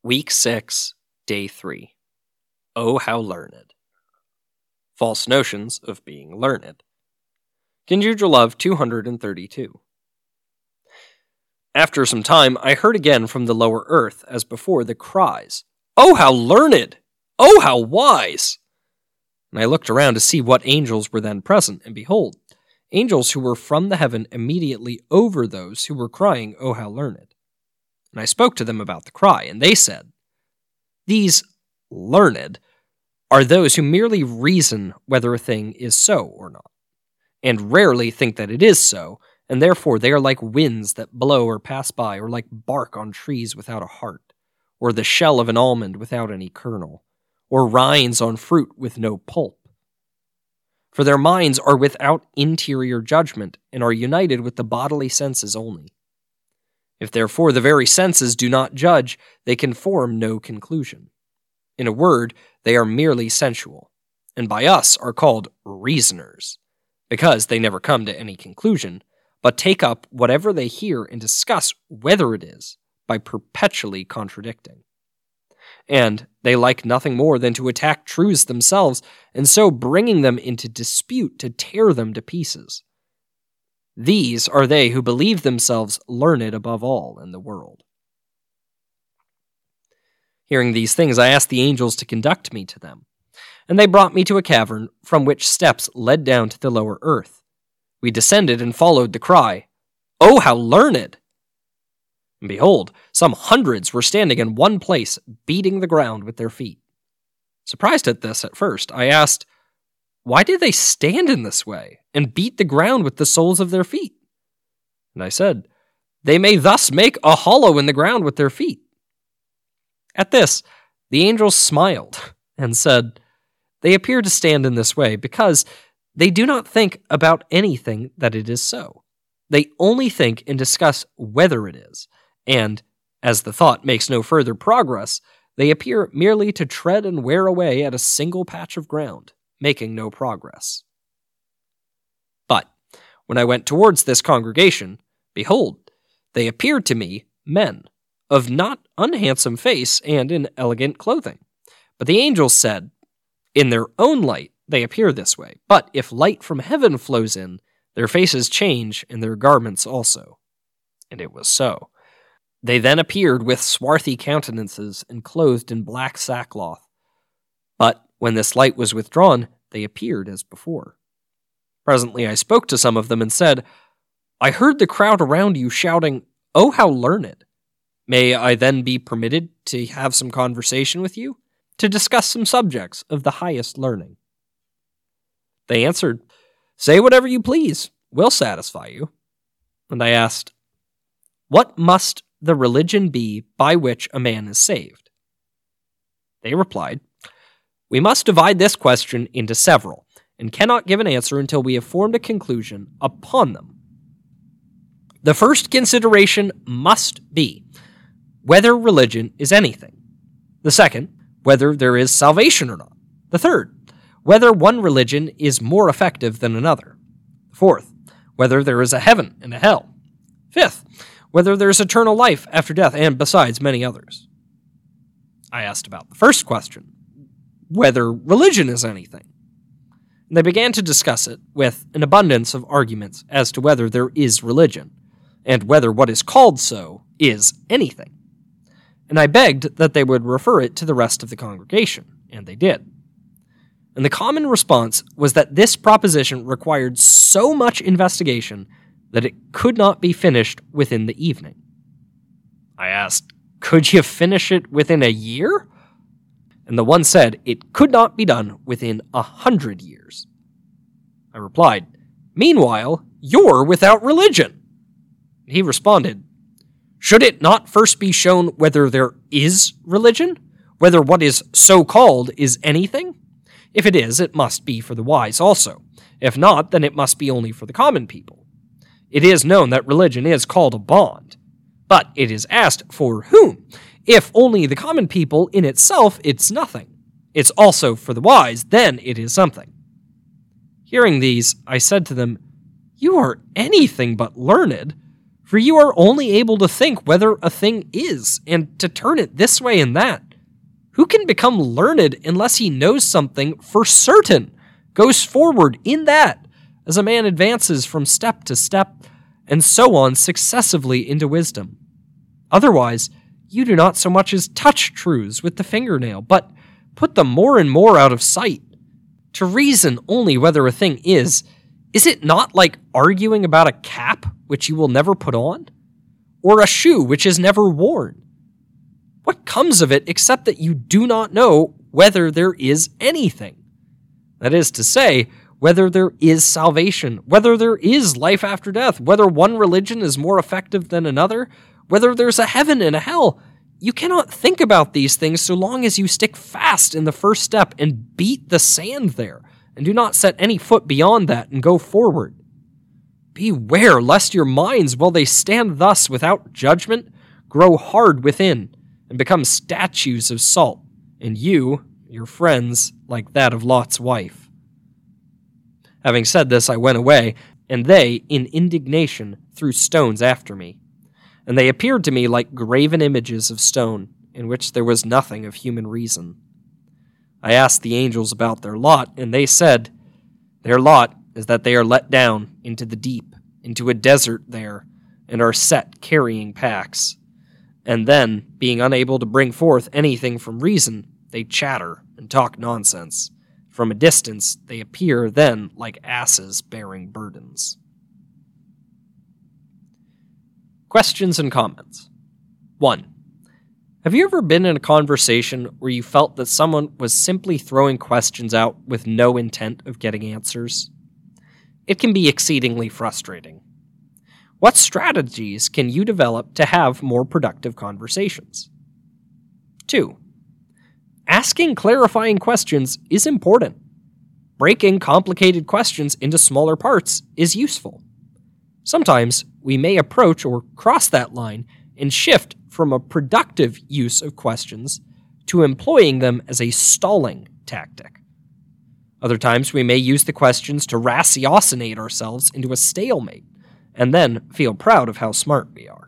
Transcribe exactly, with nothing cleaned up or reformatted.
Week six, Day three. Oh, how learned. False notions of being learned. Kinjuju Love two hundred thirty-two. After some time, I heard again from the lower earth, as before, the cries, "Oh, how learned! Oh, how wise!" And I looked around to see what angels were then present, and behold, angels who were from the heaven immediately over those who were crying, "Oh, how learned." And I spoke to them about the cry, and they said, "These learned are those who merely reason whether a thing is so or not, and rarely think that it is so, and therefore they are like winds that blow or pass by, or like bark on trees without a heart, or the shell of an almond without any kernel, or rinds on fruit with no pulp. For their minds are without interior judgment, and are united with the bodily senses only. If therefore the very senses do not judge, they can form no conclusion. In a word, they are merely sensual, and by us are called reasoners, because they never come to any conclusion, but take up whatever they hear and discuss whether it is, by perpetually contradicting. And they like nothing more than to attack truths themselves, and so bringing them into dispute to tear them to pieces. These are they who believe themselves learned above all in the world." Hearing these things, I asked the angels to conduct me to them, and they brought me to a cavern from which steps led down to the lower earth. We descended and followed the cry, "Oh, how learned!" And behold, some hundreds were standing in one place, beating the ground with their feet. Surprised at this at first, I asked, "Why did they stand in this way, and beat the ground with the soles of their feet?" And I said, "They may thus make a hollow in the ground with their feet." At this, the angels smiled, and said, "They appear to stand in this way, because they do not think about anything that it is so. They only think and discuss whether it is, and, as the thought makes no further progress, they appear merely to tread and wear away at a single patch of ground, making no progress." But when I went towards this congregation, behold, they appeared to me men, of not unhandsome face and in elegant clothing. But the angels said, "In their own light they appear this way, but if light from heaven flows in, their faces change and their garments also." And it was so. They then appeared with swarthy countenances and clothed in black sackcloth. But when this light was withdrawn, they appeared as before. Presently I spoke to some of them and said, "I heard the crowd around you shouting, 'Oh, how learned!' May I then be permitted to have some conversation with you, to discuss some subjects of the highest learning?" They answered, "Say whatever you please, we'll satisfy you." And I asked, "What must the religion be by which a man is saved?" They replied, "We must divide this question into several, and cannot give an answer until we have formed a conclusion upon them. The first consideration must be whether religion is anything. The second, whether there is salvation or not. The third, whether one religion is more effective than another. The fourth, whether there is a heaven and a hell. Fifth, whether there is eternal life after death, and besides many others." I asked about the first question, whether religion is anything. And they began to discuss it with an abundance of arguments as to whether there is religion, and whether what is called so is anything. And I begged that they would refer it to the rest of the congregation, and they did. And the common response was that this proposition required so much investigation that it could not be finished within the evening. I asked, "Could you finish it within a year?" And the one said it could not be done within a hundred years. I replied, "Meanwhile, you're without religion." And he responded, "Should it not first be shown whether there is religion? Whether what is so-called is anything? If it is, it must be for the wise also. If not, then it must be only for the common people. It is known that religion is called a bond. But it is asked for whom? If only the common people in itself, it's nothing. It's also for the wise, then it is something." Hearing these, I said to them, "You are anything but learned. For you are only able to think whether a thing is, and to turn it this way and that. Who can become learned unless he knows something for certain, goes forward in that, as a man advances from step to step, and so on successively into wisdom? Otherwise, you do not so much as touch truths with the fingernail, but put them more and more out of sight. To reason only whether a thing is, is it not like arguing about a cap which you will never put on? Or a shoe which is never worn? What comes of it except that you do not know whether there is anything? That is to say, whether there is salvation, whether there is life after death, whether one religion is more effective than another, whether there's a heaven and a hell. You cannot think about these things so long as you stick fast in the first step and beat the sand there, and do not set any foot beyond that and go forward. Beware lest your minds, while they stand thus without judgment, grow hard within, and become statues of salt, and you, your friends, like that of Lot's wife. Having said this, I went away, and they, in indignation, threw stones after me. And they appeared to me like graven images of stone, in which there was nothing of human reason. I asked the angels about their lot, and they said, Their lot is that they are let down into the deep, into a desert there, and are set carrying packs. And then, being unable to bring forth anything from reason, they chatter and talk nonsense. From a distance, they appear then like asses bearing burdens. Questions and comments. one. Have you ever been in a conversation where you felt that someone was simply throwing questions out with no intent of getting answers? It can be exceedingly frustrating. What strategies can you develop to have more productive conversations? two. Asking clarifying questions is important. Breaking complicated questions into smaller parts is useful. Sometimes we may approach or cross that line and shift from a productive use of questions to employing them as a stalling tactic. Other times we may use the questions to ratiocinate ourselves into a stalemate, and then feel proud of how smart we are.